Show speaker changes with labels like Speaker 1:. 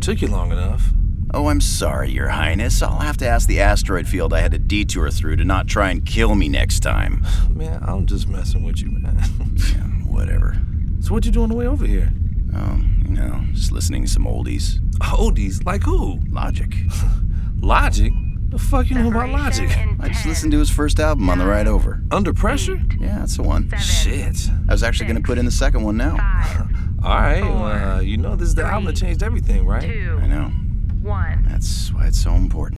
Speaker 1: took you long enough.
Speaker 2: Oh, I'm sorry, Your Highness. I'll have to ask the asteroid field I had to detour through to not try and kill me next time.
Speaker 1: Man, I'm just messing with you, man.
Speaker 2: Yeah, whatever.
Speaker 1: So what you doing on the way over here?
Speaker 2: Just listening to some oldies.
Speaker 1: Oldies? Like who?
Speaker 2: Logic.
Speaker 1: Logic? The fuck you know about Logic?
Speaker 2: I just listened to his first album on the ride over.
Speaker 1: Under Pressure?
Speaker 2: Yeah, that's the one.
Speaker 1: Shit.
Speaker 2: I was actually going to put in the second one now.
Speaker 1: Alright, well, you know this is the album that changed everything, right?
Speaker 2: I know. That's why it's so important.